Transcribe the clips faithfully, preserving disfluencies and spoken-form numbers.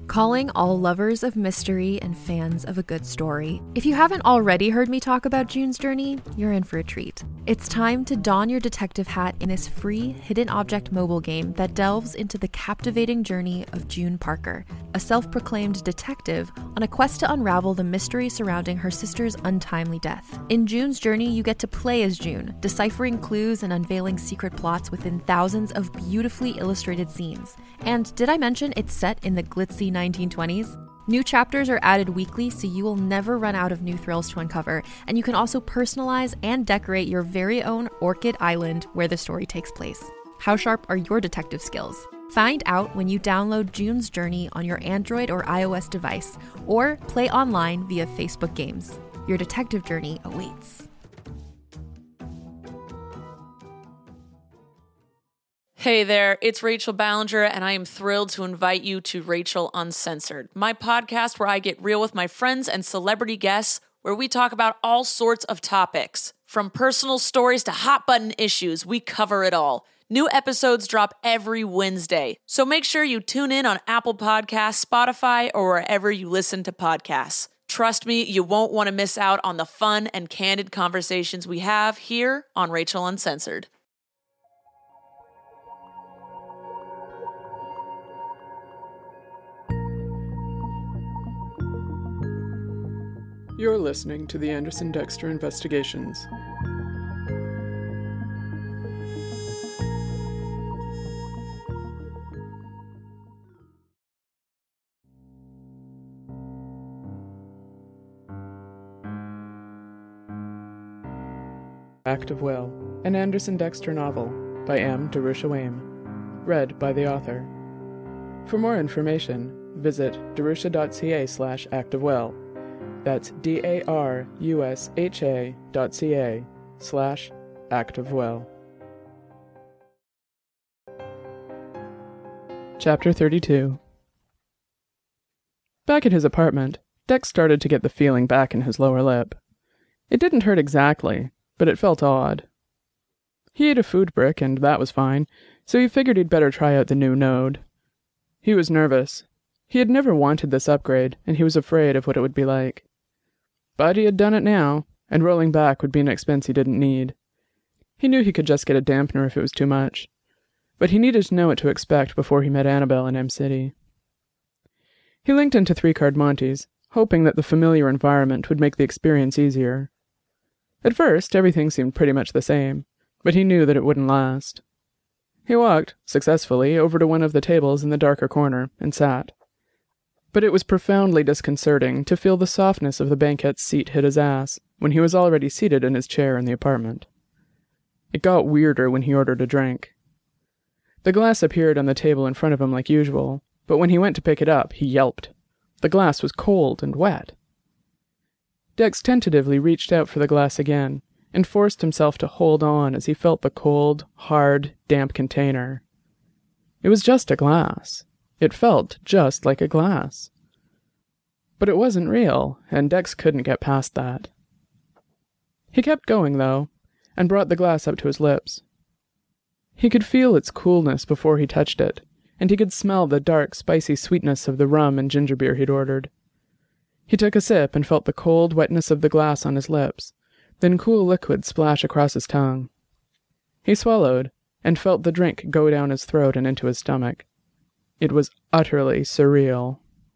Calling all lovers of mystery and fans of a good story. If you haven't already heard me talk about June's Journey, you're in for a treat. It's time to don your detective hat in this free hidden object mobile game that delves into the captivating journey of June Parker, a self-proclaimed detective on a quest to unravel the mystery surrounding her sister's untimely death. In June's Journey, you get to play as June, deciphering clues and unveiling secret plots within thousands of beautifully illustrated scenes. And did I mention it's set in the glitzy nineteen twenties? New chapters are added weekly, so you will never run out of new thrills to uncover, and you can also personalize and decorate your very own Orchid Island where the story takes place. How sharp are your detective skills? Find out when you download June's Journey on your Android or iOS device, or play online via Facebook Games. Your detective journey awaits. Hey there, it's Rachel Ballinger, and I am thrilled to invite you to Rachel Uncensored, my podcast where I get real with my friends and celebrity guests, where we talk about all sorts of topics. From personal stories to hot-button issues, we cover it all. New episodes drop every Wednesday, so make sure you tune in on Apple Podcasts, Spotify, or wherever you listen to podcasts. Trust me, you won't want to miss out on the fun and candid conversations we have here on Rachel Uncensored. You're listening to the Anderson Dexter Investigations. Act of Will, an Anderson Dexter novel by M. Darusha Waim, read by the author. For more information, visit darusha.ca slash act of will. That's D-A-R-U-S-H-A dot C-A slash act of will. Chapter thirty-two. Back at his apartment, Dex started to get the feeling back in his lower lip. It didn't hurt exactly, but it felt odd. He ate a food brick, and that was fine, so he figured he'd better try out the new node. He was nervous. He had never wanted this upgrade, and he was afraid of what it would be like. But he had done it now, and rolling back would be an expense he didn't need. He knew he could just get a dampener if it was too much, but he needed to know what to expect before he met Annabelle in M-City. He linked into three-card Monty's, hoping that the familiar environment would make the experience easier. At first, everything seemed pretty much the same, but he knew that it wouldn't last. He walked, successfully, over to one of the tables in the darker corner and sat. But it was profoundly disconcerting to feel the softness of the banquette's seat hit his ass when he was already seated in his chair in the apartment. It got weirder when he ordered a drink. The glass appeared on the table in front of him like usual, but when he went to pick it up, he yelped. The glass was cold and wet. Dex tentatively reached out for the glass again and forced himself to hold on as he felt the cold, hard, damp container. It was just a glass. It felt just like a glass. But it wasn't real, and Dex couldn't get past that. He kept going, though, and brought the glass up to his lips. He could feel its coolness before he touched it, and he could smell the dark, spicy sweetness of the rum and ginger beer he'd ordered. He took a sip and felt the cold wetness of the glass on his lips, then cool liquid splash across his tongue. He swallowed, and felt the drink go down his throat and into his stomach. It was utterly surreal.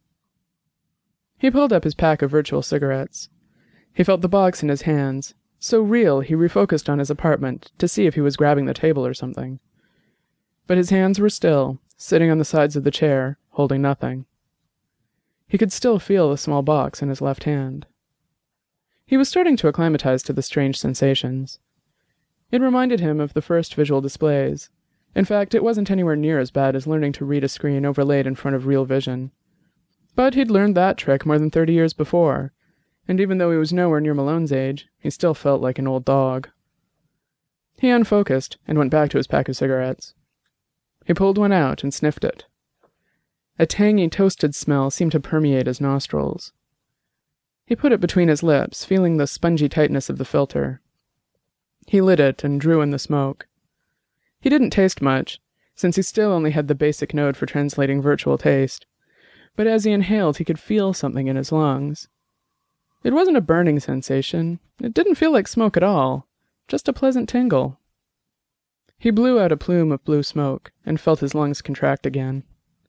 He pulled up his pack of virtual cigarettes. He felt the box in his hands, so real he refocused on his apartment to see if he was grabbing the table or something. But his hands were still, sitting on the sides of the chair, holding nothing. He could still feel the small box in his left hand. He was starting to acclimatize to the strange sensations. It reminded him of the first visual displays. In fact, it wasn't anywhere near as bad as learning to read a screen overlaid in front of real vision. But he'd learned that trick more than thirty years before, and even though he was nowhere near Malone's age, he still felt like an old dog. He unfocused and went back to his pack of cigarettes. He pulled one out and sniffed it. A tangy, toasted smell seemed to permeate his nostrils. He put it between his lips, feeling the spongy tightness of the filter. He lit it and drew in the smoke. He didn't taste much, since he still only had the basic node for translating virtual taste, but as he inhaled, he could feel something in his lungs. It wasn't a burning sensation. It didn't feel like smoke at all, just a pleasant tingle. He blew out a plume of blue smoke and felt his lungs contract again.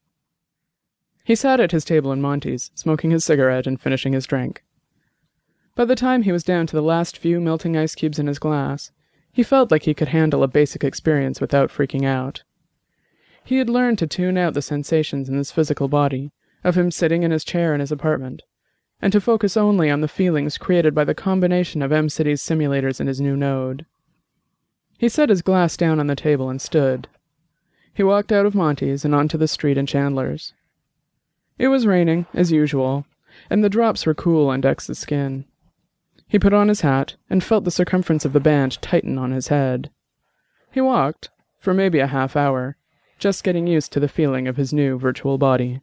He sat at his table in Monty's, smoking his cigarette and finishing his drink. By the time he was down to the last few melting ice cubes in his glass, he felt like he could handle a basic experience without freaking out. He had learned to tune out the sensations in his physical body, of him sitting in his chair in his apartment, and to focus only on the feelings created by the combination of M-City's simulators and his new node. He set his glass down on the table and stood. He walked out of Monty's and onto the street in Chandler's. It was raining, as usual, and the drops were cool on Dex's skin. He put on his hat and felt the circumference of the band tighten on his head. He walked, for maybe a half hour, just getting used to the feeling of his new virtual body.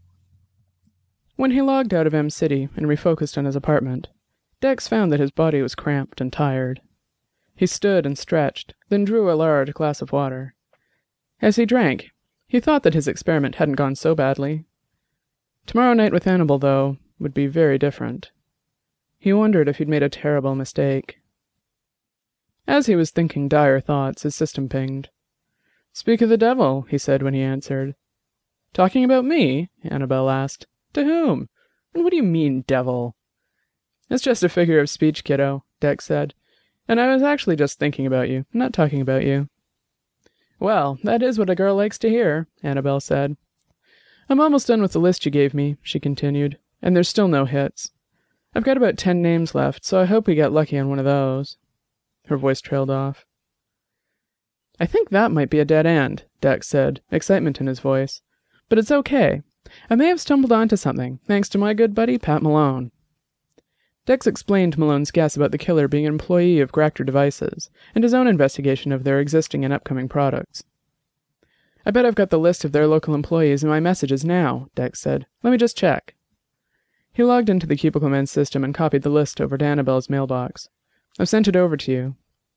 When he logged out of M-City and refocused on his apartment, Dex found that his body was cramped and tired. He stood and stretched, then drew a large glass of water. As he drank, he thought that his experiment hadn't gone so badly. Tomorrow night with Annabelle, though, would be very different. He wondered if he'd made a terrible mistake. As he was thinking dire thoughts, his system pinged. "Speak of the devil," he said when he answered. "Talking about me?" Annabelle asked. "To whom? And what do you mean, devil?" "It's just a figure of speech, kiddo," Dex said. "And I was actually just thinking about you, not talking about you." "Well, that is what a girl likes to hear," Annabelle said. "I'm almost done with the list you gave me," she continued, "and there's still no hits. I've got about ten names left, so I hope we get lucky on one of those." Her voice trailed off. "I think that might be a dead end," Dex said, excitement in his voice. "But it's okay. I may have stumbled onto something, thanks to my good buddy Pat Malone." Dex explained Malone's guess about the killer being an employee of Gractor Devices, and his own investigation of their existing and upcoming products. "I bet I've got the list of their local employees in my messages now," Dex said. "Let me just check." He logged into the Cubicle Men's system and copied the list over to Annabelle's mailbox. "I've sent it over to you."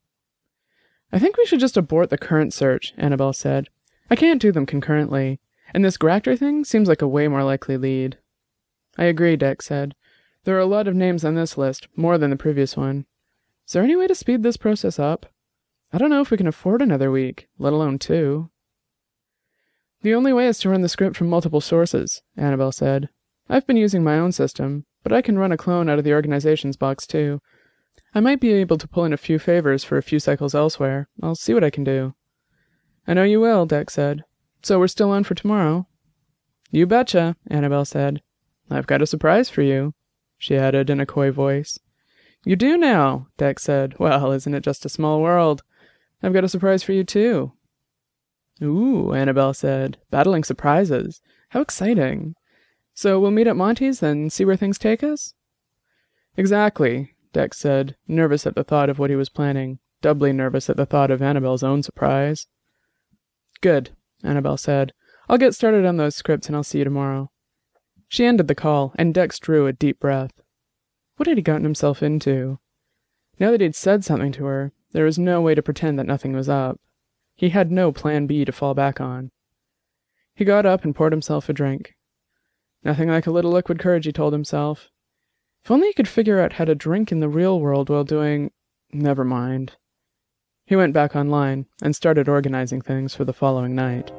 "I think we should just abort the current search," Annabelle said. "I can't do them concurrently, and this Gractor thing seems like a way more likely lead." "I agree," Dex said. "There are a lot of names on this list, more than the previous one. Is there any way to speed this process up? I don't know if we can afford another week, let alone two." "The only way is to run the script from multiple sources," Annabelle said. "I've been using my own system, but I can run a clone out of the organization's box too. I might be able to pull in a few favors for a few cycles elsewhere. I'll see what I can do." "I know you will," Dex said. "So we're still on for tomorrow?" "You betcha," Annabelle said. "I've got a surprise for you," she added in a coy voice. "You do now," Dex said. "Well, isn't it just a small world? I've got a surprise for you too." "Ooh," Annabelle said. "Battling surprises. How exciting. So we'll meet at Monty's, then see where things take us?" "Exactly," Dex said, nervous at the thought of what he was planning, doubly nervous at the thought of Annabelle's own surprise. "Good," Annabelle said. "I'll get started on those scripts and I'll see you tomorrow." She ended the call, and Dex drew a deep breath. What had he gotten himself into? Now that he'd said something to her, there was no way to pretend that nothing was up. He had no plan B to fall back on. He got up and poured himself a drink. Nothing like a little liquid courage, he told himself. If only he could figure out how to drink in the real world while doing... Never mind. He went back online and started organizing things for the following night.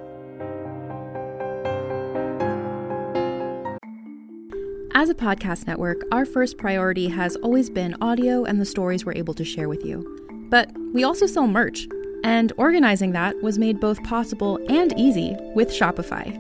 As a podcast network, our first priority has always been audio and the stories we're able to share with you. But we also sell merch, and organizing that was made both possible and easy with Shopify.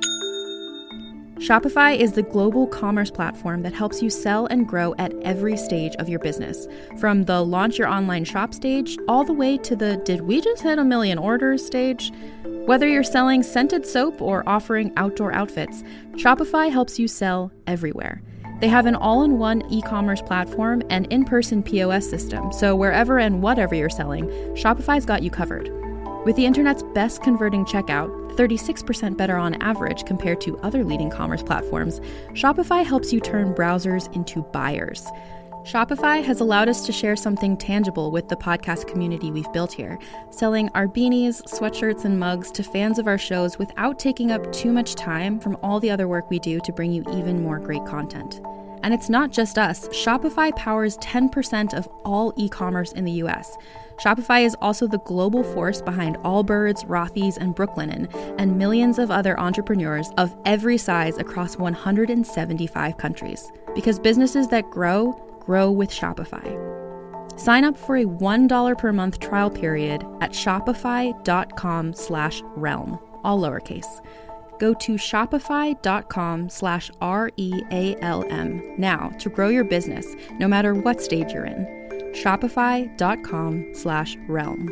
Shopify is the global commerce platform that helps you sell and grow at every stage of your business, from the launch your online shop stage all the way to the did we just hit a million orders stage. Whether you're selling scented soap or offering outdoor outfits, Shopify helps you sell everywhere. They have an all-in-one e-commerce platform and in-person P O S system, so wherever and whatever you're selling, Shopify's got you covered. With the internet's best converting checkout, thirty-six percent better on average compared to other leading commerce platforms, Shopify helps you turn browsers into buyers. Shopify has allowed us to share something tangible with the podcast community we've built here, selling our beanies, sweatshirts, and mugs to fans of our shows without taking up too much time from all the other work we do to bring you even more great content. And it's not just us. Shopify powers ten percent of all e-commerce in the U S. Shopify is also the global force behind Allbirds, Rothy's, and Brooklinen, and millions of other entrepreneurs of every size across one hundred seventy-five countries. Because businesses that grow, grow with Shopify. Sign up for a one dollar per month trial period at shopify.com slash realm, all lowercase. Go to shopify.com slash R-E-A-L-M now to grow your business, no matter what stage you're in. Shopify.com slash realm.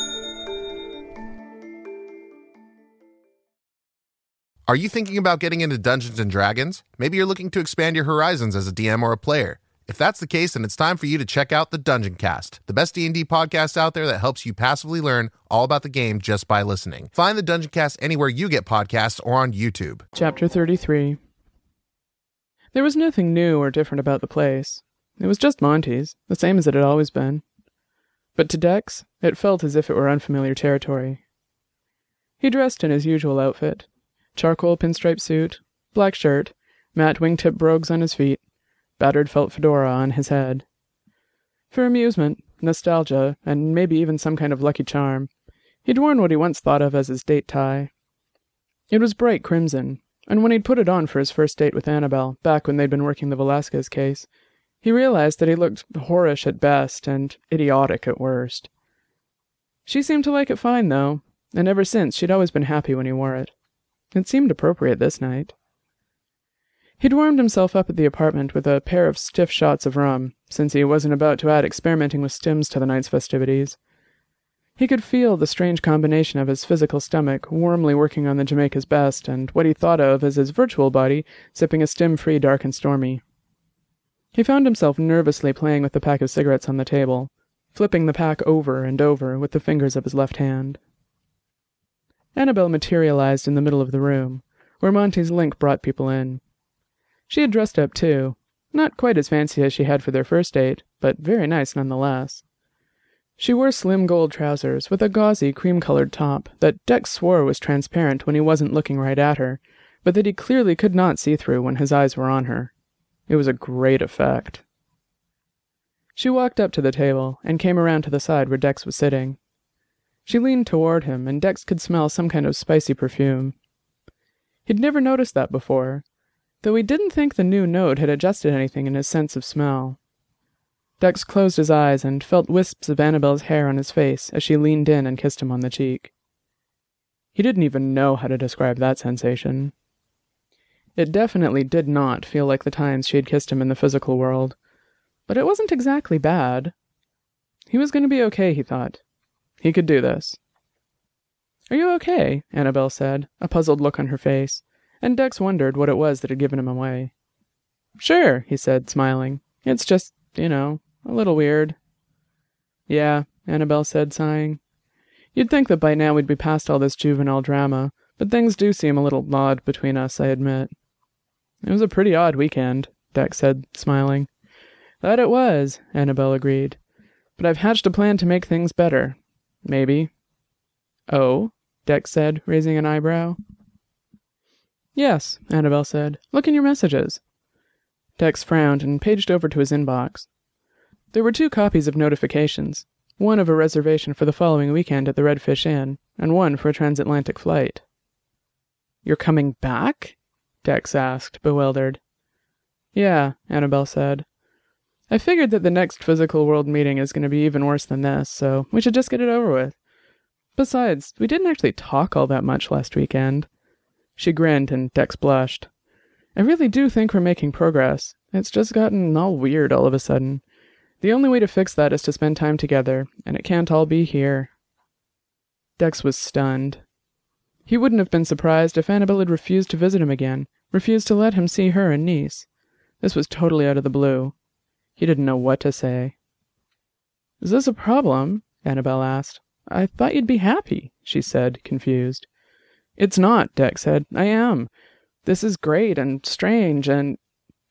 Are you thinking about getting into Dungeons and Dragons? Maybe you're looking to expand your horizons as a D M or a player. If that's the case, then it's time for you to check out the Dungeon Cast, the best D and D podcast out there that helps you passively learn all about the game just by listening. Find the Dungeon Cast anywhere you get podcasts or on YouTube. Chapter thirty-three. There was nothing new or different about the place. It was just Monty's, the same as it had always been. But to Dex, it felt as if it were unfamiliar territory. He dressed in his usual outfit. Charcoal pinstripe suit, black shirt, matte wingtip brogues on his feet, battered felt fedora on his head. For amusement, nostalgia, and maybe even some kind of lucky charm, he'd worn what he once thought of as his date tie. It was bright crimson, and when he'd put it on for his first date with Annabelle, back when they'd been working the Velasquez case, he realized that he looked whorish at best and idiotic at worst. She seemed to like it fine, though, and ever since she'd always been happy when he wore it. It seemed appropriate this night. He'd warmed himself up at the apartment with a pair of stiff shots of rum, since he wasn't about to add experimenting with stims to the night's festivities. He could feel the strange combination of his physical stomach warmly working on the Jamaica's best and what he thought of as his virtual body sipping a stim-free Dark and Stormy. He found himself nervously playing with the pack of cigarettes on the table, flipping the pack over and over with the fingers of his left hand. Annabelle materialized in the middle of the room, where Monty's link brought people in. She had dressed up, too. Not quite as fancy as she had for their first date, but very nice nonetheless. She wore slim gold trousers with a gauzy cream-colored top that Dex swore was transparent when he wasn't looking right at her, but that he clearly could not see through when his eyes were on her. It was a great effect. She walked up to the table and came around to the side where Dex was sitting. She leaned toward him, and Dex could smell some kind of spicy perfume. He'd never noticed that before, though he didn't think the new node had adjusted anything in his sense of smell. Dex closed his eyes and felt wisps of Annabelle's hair on his face as she leaned in and kissed him on the cheek. He didn't even know how to describe that sensation. It definitely did not feel like the times she had kissed him in the physical world, but it wasn't exactly bad. He was going to be okay, he thought. He could do this. "Are you okay?" Annabelle said, a puzzled look on her face, and Dex wondered what it was that had given him away. "Sure," he said, smiling. "It's just, you know, a little weird." "Yeah," Annabelle said, sighing. "You'd think that by now we'd be past all this juvenile drama, but things do seem a little odd between us, I admit." "It was a pretty odd weekend," Dex said, smiling. "That it was," Annabelle agreed. "But I've hatched a plan to make things better. Maybe." "Oh?" Dex said, raising an eyebrow. "Yes," Annabelle said. "Look in your messages." Dex frowned and paged over to his inbox. There were two copies of notifications, one of a reservation for the following weekend at the Redfish Inn, and one for a transatlantic flight. "You're coming back?" Dex asked, bewildered. "Yeah," Annabelle said. "I figured that the next physical world meeting is going to be even worse than this, so we should just get it over with. Besides, we didn't actually talk all that much last weekend." She grinned and Dex blushed. "I really do think we're making progress. It's just gotten all weird all of a sudden. The only way to fix that is to spend time together, and it can't all be here." Dex was stunned. He wouldn't have been surprised if Annabelle had refused to visit him again, refused to let him see her and Nice. This was totally out of the blue. He didn't know what to say. "Is this a problem?" Annabelle asked. "I thought you'd be happy," she said, confused. "It's not," Dex said. "I am. This is great and strange and..."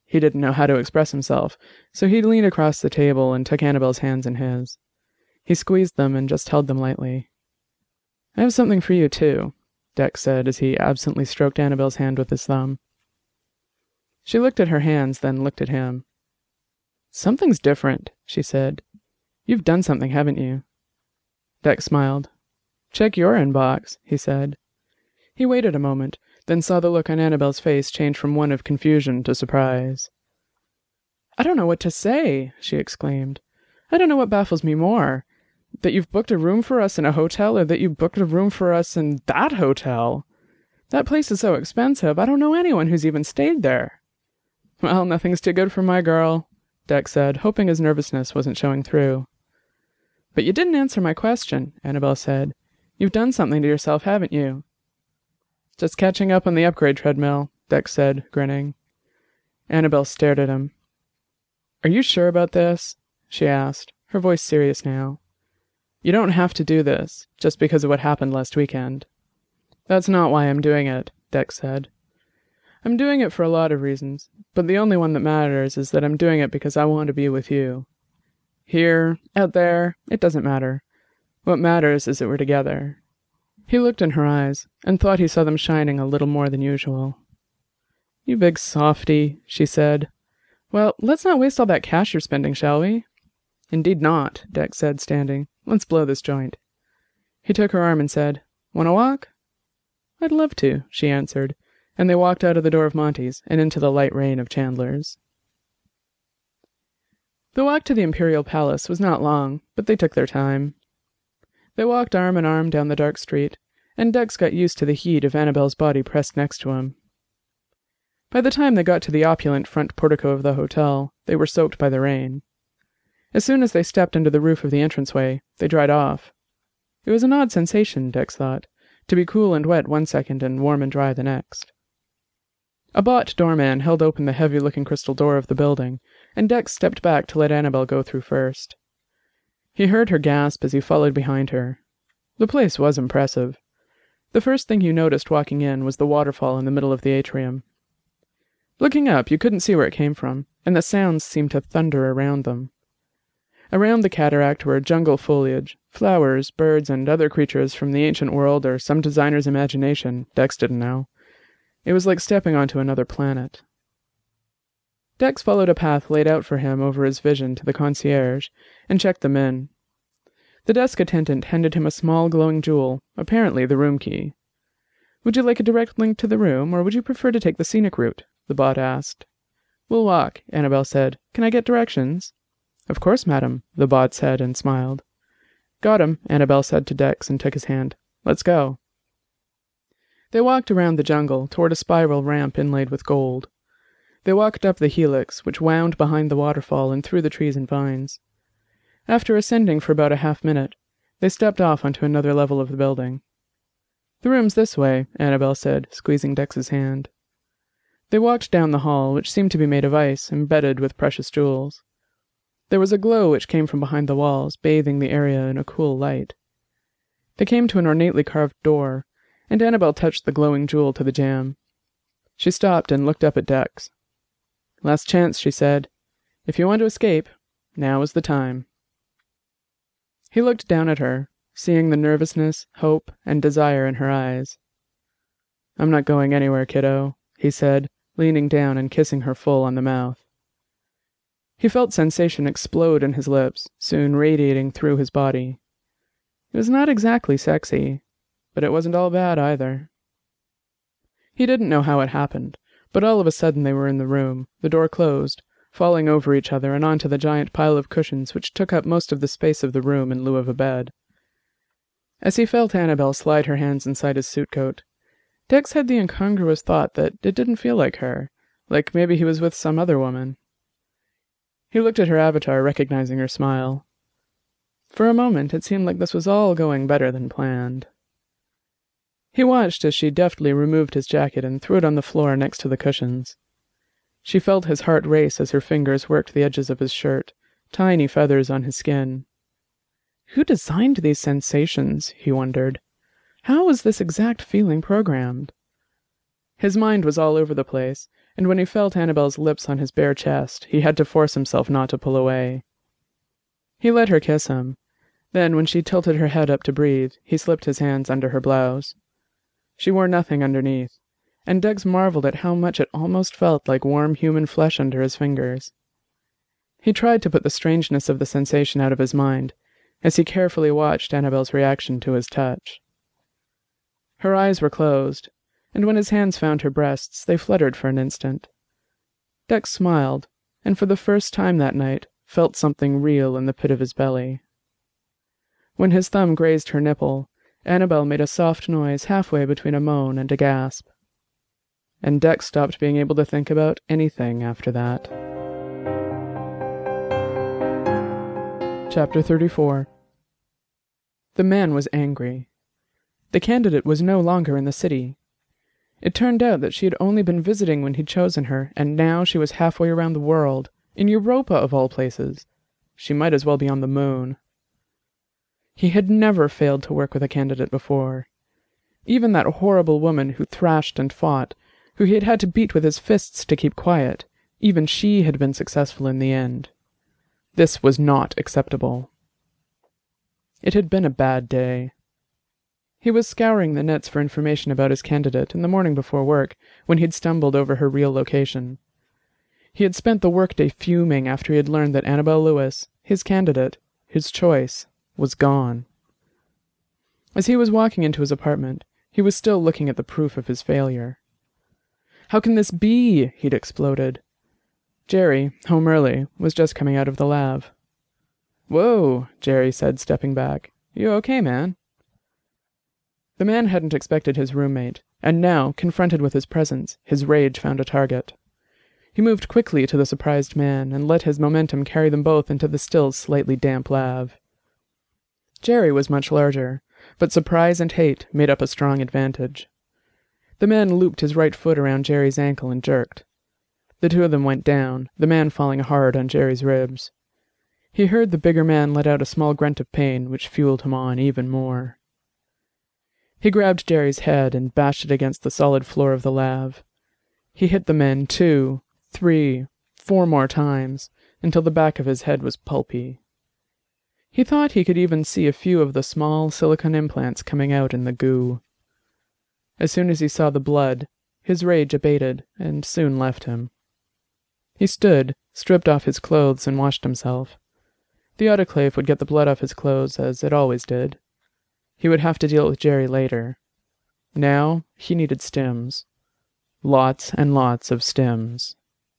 He didn't know how to express himself, so he leaned across the table and took Annabelle's hands in his. He squeezed them and just held them lightly. "I have something for you, too," Dex said as he absently stroked Annabelle's hand with his thumb. She looked at her hands, then looked at him. "Something's different," she said. "You've done something, haven't you?" Dex smiled. "Check your inbox," he said. He waited a moment, then saw the look on Annabelle's face change from one of confusion to surprise. "I don't know what to say," she exclaimed. "I don't know what baffles me more. That you've booked a room for us in a hotel, or that you booked a room for us in that hotel. That place is so expensive, I don't know anyone who's even stayed there." "Well, nothing's too good for my girl," Dex said, hoping his nervousness wasn't showing through. "But you didn't answer my question," Annabelle said. "You've done something to yourself, haven't you?" "Just catching up on the upgrade treadmill," Dex said, grinning. Annabelle stared at him. "Are you sure about this?" she asked, her voice serious now. "You don't have to do this, just because of what happened last weekend." "That's not why I'm doing it," Dex said. "I'm doing it for a lot of reasons, but the only one that matters is that I'm doing it because I want to be with you. Here, out there, it doesn't matter. What matters is that we're together." He looked in her eyes, and thought he saw them shining a little more than usual. "You big softy," she said. "Well, let's not waste all that cash you're spending, shall we?" "Indeed not," Dex said, standing. "Let's blow this joint." He took her arm and said, "Want to walk?" "I'd love to," she answered, and they walked out of the door of Monty's and into the light rain of Chandler's. The walk to the Imperial Palace was not long, but they took their time. They walked arm in arm down the dark street, and Dex got used to the heat of Annabelle's body pressed next to him. By the time they got to the opulent front portico of the hotel, they were soaked by the rain. As soon as they stepped into the roof of the entranceway, they dried off. It was an odd sensation, Dex thought, to be cool and wet one second and warm and dry the next. A bought doorman held open the heavy-looking crystal door of the building, and Dex stepped back to let Annabelle go through first. He heard her gasp as he followed behind her. The place was impressive. The first thing you noticed walking in was the waterfall in the middle of the atrium. Looking up, you couldn't see where it came from, and the sounds seemed to thunder around them. Around the cataract were jungle foliage, flowers, birds, and other creatures from the ancient world or some designer's imagination, Dex didn't know. It was like stepping onto another planet. Dex followed a path laid out for him over his vision to the concierge, and checked them in. The desk attendant handed him a small glowing jewel, apparently the room key. "Would you like a direct link to the room, or would you prefer to take the scenic route?" the bot asked. "We'll walk," Annabelle said. "Can I get directions?" "Of course, madam," the bot said and smiled. "Got him," Annabelle said to Dex and took his hand. "Let's go." They walked around the jungle toward a spiral ramp inlaid with gold. They walked up the helix, which wound behind the waterfall and through the trees and vines. After ascending for about a half minute, they stepped off onto another level of the building. "The room's this way," Annabelle said, squeezing Dex's hand. They walked down the hall, which seemed to be made of ice, embedded with precious jewels. There was a glow which came from behind the walls, bathing the area in a cool light. They came to an ornately carved door, and Annabelle touched the glowing jewel to the jamb. She stopped and looked up at Dex. "Last chance," she said. "If you want to escape, now is the time." He looked down at her, seeing the nervousness, hope, and desire in her eyes. "I'm not going anywhere, kiddo," he said, leaning down and kissing her full on the mouth. He felt sensation explode in his lips, soon radiating through his body. It was not exactly sexy, but it wasn't all bad either. He didn't know how it happened, but all of a sudden they were in the room, the door closed, falling over each other and onto the giant pile of cushions which took up most of the space of the room in lieu of a bed. As he felt Annabelle slide her hands inside his suit coat, Dex had the incongruous thought that it didn't feel like her, like maybe he was with some other woman. He looked at her avatar, recognizing her smile. For a moment, it seemed like this was all going better than planned. He watched as she deftly removed his jacket and threw it on the floor next to the cushions. She felt his heart race as her fingers worked the edges of his shirt, tiny feathers on his skin. Who designed these sensations, he wondered. How was this exact feeling programmed? His mind was all over the place, and when he felt Annabelle's lips on his bare chest, he had to force himself not to pull away. He let her kiss him. Then, when she tilted her head up to breathe, he slipped his hands under her blouse. She wore nothing underneath, and Deggs marveled at how much it almost felt like warm human flesh under his fingers. He tried to put the strangeness of the sensation out of his mind, as he carefully watched Annabelle's reaction to his touch. Her eyes were closed, and when his hands found her breasts, they fluttered for an instant. Deggs smiled, and for the first time that night, felt something real in the pit of his belly. When his thumb grazed her nipple, Annabelle made a soft noise halfway between a moan and a gasp. And Deggs stopped being able to think about anything after that. Chapter thirty-four. The man was angry. The candidate was no longer in the city. It turned out that she had only been visiting when he'd chosen her, and now she was halfway around the world, in Europa of all places. She might as well be on the moon. He had never failed to work with a candidate before. Even that horrible woman who thrashed and fought, who he had had to beat with his fists to keep quiet, even she had been successful in the end. This was not acceptable. It had been a bad day. He was scouring the nets for information about his candidate in the morning before work, when he'd stumbled over her real location. He had spent the workday fuming after he had learned that Annabelle Lewis, his candidate, his choice, was gone. As he was walking into his apartment, he was still looking at the proof of his failure. "How can this be?" he'd exploded. Jerry, home early, was just coming out of the lab. "Whoa," Jerry said, stepping back. "You okay, man?" The man hadn't expected his roommate, and now, confronted with his presence, his rage found a target. He moved quickly to the surprised man and let his momentum carry them both into the still slightly damp lab. Jerry was much larger, but surprise and hate made up a strong advantage. The man looped his right foot around Jerry's ankle and jerked. The two of them went down, the man falling hard on Jerry's ribs. He heard the bigger man let out a small grunt of pain, which fueled him on even more. He grabbed Jerry's head and bashed it against the solid floor of the lab. He hit the men two, three, four more times, until the back of his head was pulpy. He thought he could even see a few of the small silicone implants coming out in the goo. As soon as he saw the blood, his rage abated and soon left him. He stood, stripped off his clothes, and washed himself. The autoclave would get the blood off his clothes, as it always did. He would have to deal with Jerry later. Now, he needed stims. Lots and lots of stims.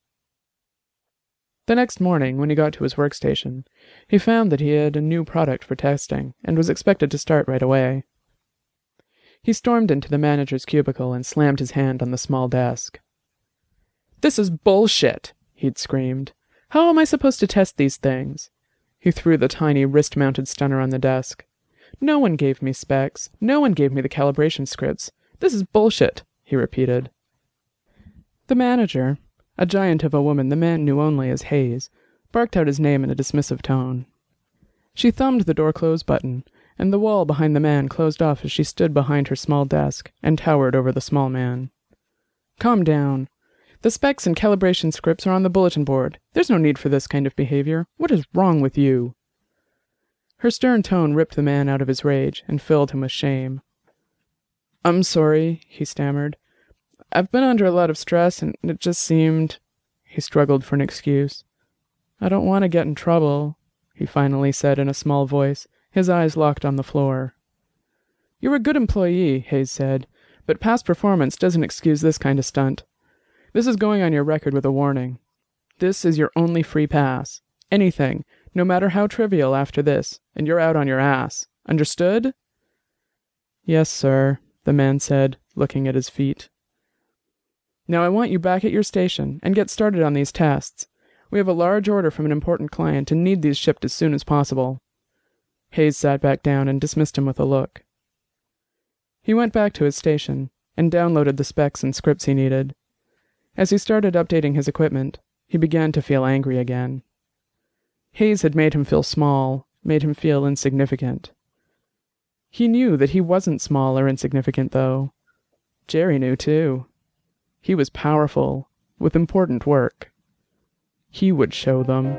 The next morning, when he got to his workstation, he found that he had a new product for testing, and was expected to start right away. He stormed into the manager's cubicle and slammed his hand on the small desk. "This is bullshit!" he'd screamed. "How am I supposed to test these things?" He threw the tiny wrist-mounted stunner on the desk. "No one gave me specs. No one gave me the calibration scripts. This is bullshit," he repeated. The manager, a giant of a woman the man knew only as Hayes, barked out his name in a dismissive tone. She thumbed the door close button, and the wall behind the man closed off as she stood behind her small desk and towered over the small man. "Calm down. The specs and calibration scripts are on the bulletin board. There's no need for this kind of behavior. What is wrong with you?" Her stern tone ripped the man out of his rage and filled him with shame. "I'm sorry," he stammered. "I've been under a lot of stress, and it just seemed—" He struggled for an excuse. "I don't want to get in trouble," he finally said in a small voice, his eyes locked on the floor. "You're a good employee," Hayes said, "but past performance doesn't excuse this kind of stunt. This is going on your record with a warning. This is your only free pass. Anything, no matter how trivial after this, and you're out on your ass. Understood?" "Yes, sir," the man said, looking at his feet. "Now I want you back at your station, and get started on these tests. We have a large order from an important client and need these shipped as soon as possible." Hayes sat back down and dismissed him with a look. He went back to his station, and downloaded the specs and scripts he needed. As he started updating his equipment, he began to feel angry again. Hayes had made him feel small, made him feel insignificant. He knew that he wasn't small or insignificant, though. Jerry knew, too. He was powerful, with important work. He would show them.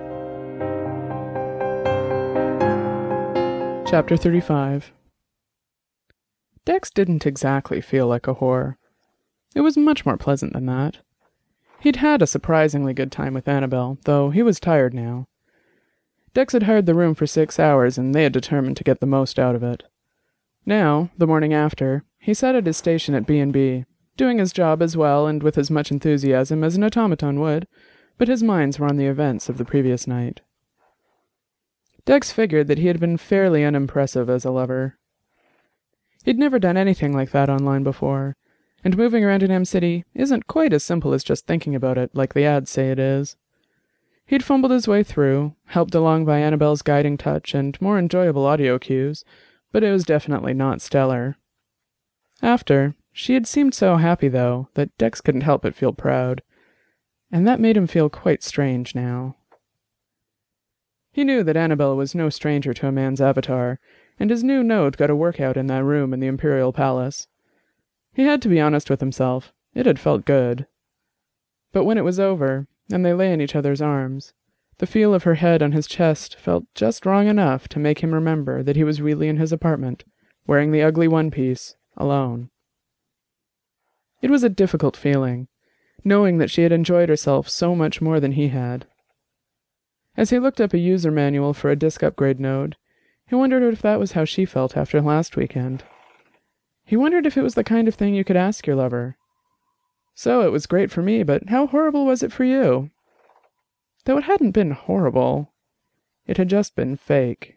Chapter thirty-five. Dex didn't exactly feel like a whore. It was much more pleasant than that. He'd had a surprisingly good time with Annabelle, though he was tired now. Dex had hired the room for six hours, and they had determined to get the most out of it. Now, the morning after, he sat at his station at B and B, doing his job as well and with as much enthusiasm as an automaton would, but his minds were on the events of the previous night. Dex figured that he had been fairly unimpressive as a lover. He'd never done anything like that online before, and moving around in M-City isn't quite as simple as just thinking about it like the ads say it is. He'd fumbled his way through, helped along by Annabelle's guiding touch and more enjoyable audio cues, but it was definitely not stellar. After, she had seemed so happy, though, that Dex couldn't help but feel proud, and that made him feel quite strange now. He knew that Annabelle was no stranger to a man's avatar, and his new node got a workout in that room in the Imperial Palace. He had to be honest with himself. It had felt good. But when it was over, and they lay in each other's arms, the feel of her head on his chest felt just wrong enough to make him remember that he was really in his apartment, wearing the ugly one-piece, alone. It was a difficult feeling, knowing that she had enjoyed herself so much more than he had. As he looked up a user manual for a disk upgrade node, he wondered if that was how she felt after last weekend. He wondered if it was the kind of thing you could ask your lover. So it was great for me, but how horrible was it for you? Though it hadn't been horrible. It had just been fake.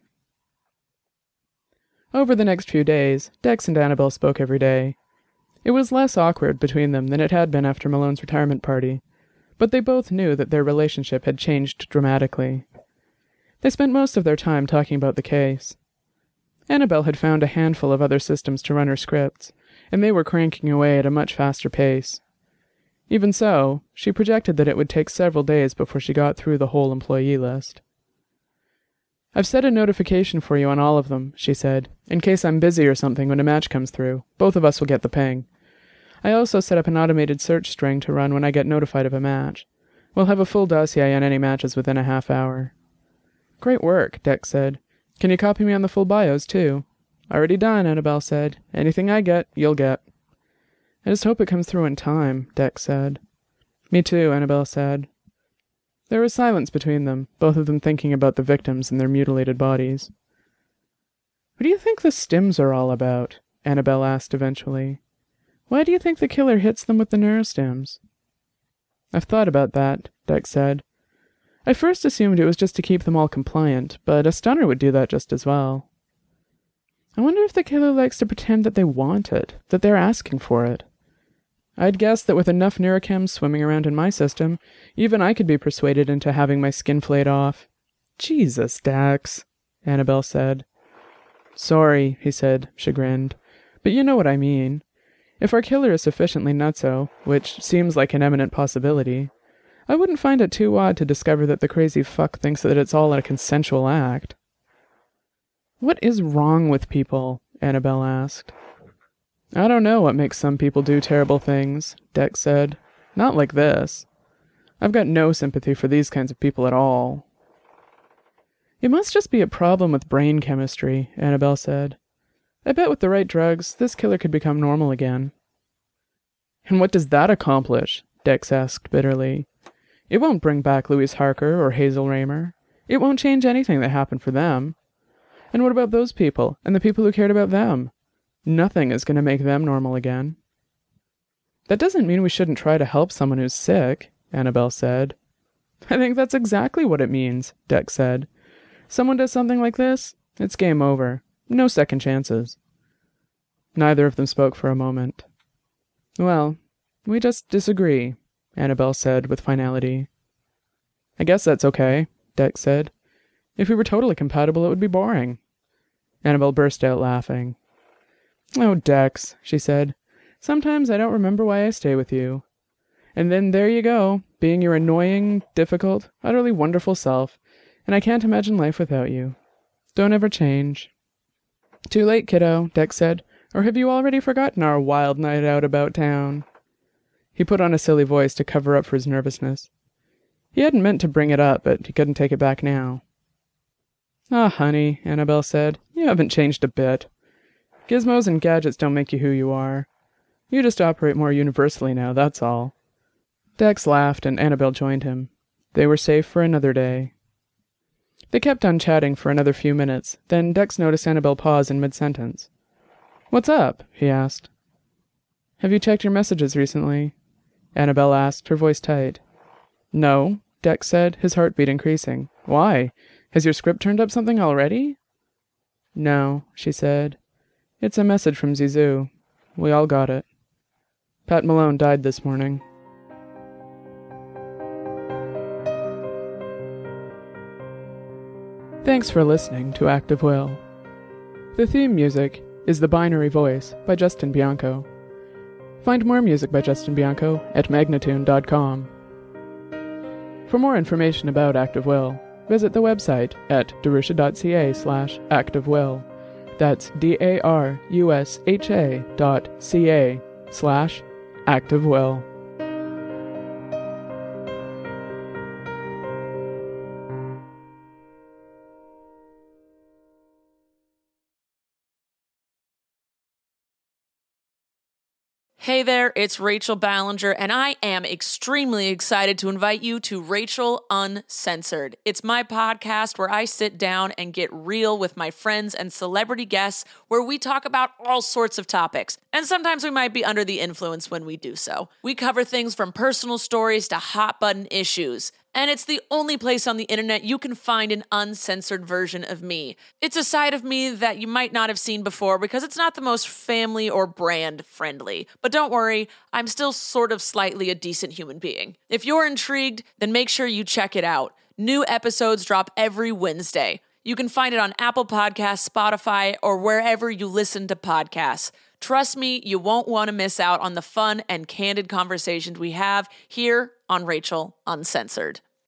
Over the next few days, Dex and Annabelle spoke every day. It was less awkward between them than it had been after Malone's retirement party, but they both knew that their relationship had changed dramatically. They spent most of their time talking about the case. Annabelle had found a handful of other systems to run her scripts, and they were cranking away at a much faster pace. Even so, she projected that it would take several days before she got through the whole employee list. "I've set a notification for you on all of them," she said, "in case I'm busy or something when a match comes through. Both of us will get the ping. I also set up an automated search string to run when I get notified of a match. We'll have a full dossier on any matches within a half hour." "Great work," Dex said. "Can you copy me on the full bios, too?" "Already done," Annabelle said. "Anything I get, you'll get." "I just hope it comes through in time," Dex said. "Me too," Annabelle said. There was silence between them, both of them thinking about the victims and their mutilated bodies. "What do you think the stims are all about?" Annabelle asked eventually. "Why do you think the killer hits them with the neurostims?" "I've thought about that," Dex said. "I first assumed it was just to keep them all compliant, but a stunner would do that just as well. I wonder if the killer likes to pretend that they want it, that they're asking for it. I'd guess that with enough neurochems swimming around in my system, even I could be persuaded into having my skin flayed off." "Jesus, Dax," Annabelle said. "Sorry," he said, chagrined, "but you know what I mean. If our killer is sufficiently nutso, which seems like an eminent possibility, I wouldn't find it too odd to discover that the crazy fuck thinks that it's all a consensual act." "What is wrong with people?" Annabelle asked. "I don't know what makes some people do terrible things," Dex said. "Not like this. I've got no sympathy for these kinds of people at all." "It must just be a problem with brain chemistry," Annabelle said. "I bet with the right drugs, this killer could become normal again." "And what does that accomplish?" Dex asked bitterly. "It won't bring back Louise Harker or Hazel Raymer. It won't change anything that happened for them. And what about those people, and the people who cared about them? Nothing is going to make them normal again." "That doesn't mean we shouldn't try to help someone who's sick," Annabelle said. "I think that's exactly what it means," Dex said. "Someone does something like this, it's game over. No second chances." Neither of them spoke for a moment. "Well, we just disagree," Annabelle said with finality. "I guess that's okay," Dex said. "If we were totally compatible, it would be boring." Annabelle burst out laughing. "Oh, Dex," she said. "Sometimes I don't remember why I stay with you. And then there you go, being your annoying, difficult, utterly wonderful self, and I can't imagine life without you. Don't ever change." "Too late, kiddo," Dex said. "Or have you already forgotten our wild night out about town?" He put on a silly voice to cover up for his nervousness. He hadn't meant to bring it up, but he couldn't take it back now. "Ah, honey," Annabelle said, "you haven't changed a bit. Gizmos and gadgets don't make you who you are. You just operate more universally now, that's all." Dex laughed, and Annabelle joined him. They were safe for another day. They kept on chatting for another few minutes, then Dex noticed Annabelle pause in mid-sentence. "What's up?" he asked. "Have you checked your messages recently?" Annabelle asked, her voice tight. "No," Dex said, his heartbeat increasing. "Why? Has your script turned up something already?" "No," she said. "It's a message from Zizou. We all got it. Pat Malone died this morning." Thanks for listening to Act of Will. The theme music is The Binary Voice by Justin Bianco. Find more music by Justin Bianco at magnatune dot com. For more information about Act of Will, visit the website at darusha.ca slash Act of Will. That's D-A-R-U-S-H-A dot C-A slash Act of Will. Hey there, it's Rachel Ballinger, and I am extremely excited to invite you to Rachel Uncensored. It's my podcast where I sit down and get real with my friends and celebrity guests, where we talk about all sorts of topics. And sometimes we might be under the influence when we do so. We cover things from personal stories to hot-button issues. And it's the only place on the internet you can find an uncensored version of me. It's a side of me that you might not have seen before because it's not the most family or brand friendly. But don't worry, I'm still sort of slightly a decent human being. If you're intrigued, then make sure you check it out. New episodes drop every Wednesday. You can find it on Apple Podcasts, Spotify, or wherever you listen to podcasts. Trust me, you won't want to miss out on the fun and candid conversations we have here on Rachel Uncensored.